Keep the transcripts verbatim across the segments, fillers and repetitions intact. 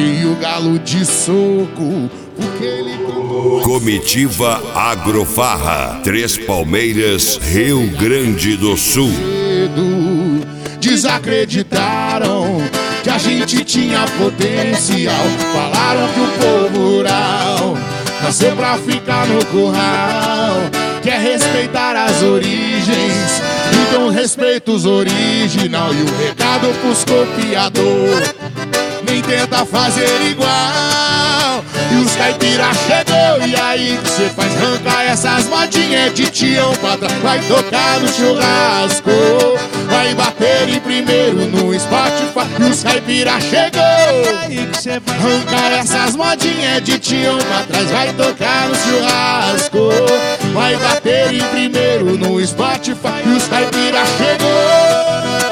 Peguei o galo de soco, porque ele cantou. Comitiva Agrofarra, Três Palmeiras, Rio Grande do Sul. Desacreditaram que a gente tinha potencial. Falaram que o povo rural nasceu pra ficar no curral. Quer respeitar as origens, então respeita os original. E o recado pros copiador: nem tenta fazer igual. E os caipira chegou, e aí que cê faz? Arranca essas modinhas de tião pra trás. Vai tocar no churrasco, vai bater em primeiro no Spotify. E os caipira chegou, aí que cê faz? Arranca essas modinhas de tião pra trás. Vai tocar no churrasco, vai bater em primeiro no Spotify. E os caipira chegou.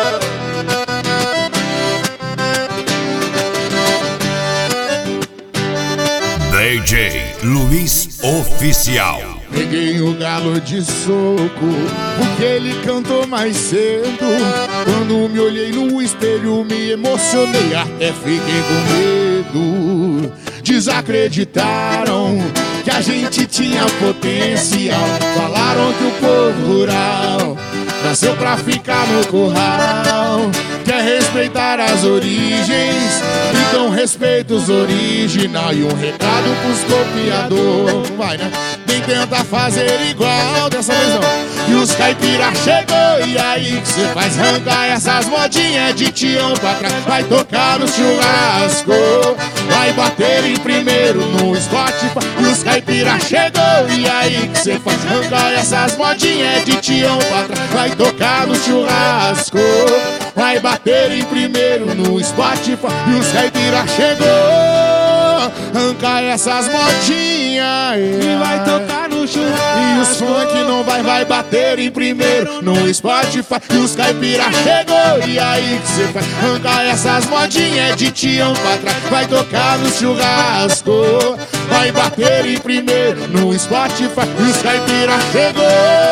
D J Luiz Oficial. Peguei o galo de soco, porque ele cantou mais cedo. Quando me olhei no espelho, me emocionei, até fiquei com medo. Desacreditaram que a gente tinha potencial. Falaram que o povo rural nasceu pra ficar no curral. Quer respeitar as origens, então respeita os original. E um recado pros copiador: vai, né? Nem tenta fazer igual, dessa vez não. E os caipira chegou, e aí que cê faz? Arranca essas modinhas de tião pra trás. Vai tocar no churrasco, vai bater em primeiro no Spotify. E os caipira chegou, e aí que cê faz? Arranca essas modinhas de tião pra trás. Vai tocar no churrasco, vai bater em primeiro no Spotify. E os caipira chegou. Arranca essas modinhas e vai tocar no churrasco. E os funk não vai, vai bater em primeiro no Spotify. E os caipira chegou, e aí que cê faz? Arranca essas modinhas de tião pra trás. Vai tocar no churrasco, vai bater em primeiro no Spotify. E os caipira chegou.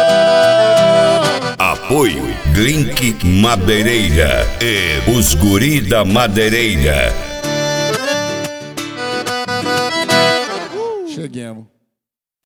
Apoio Glink Madeireira e os Guri da Madeireira. Cheguemos.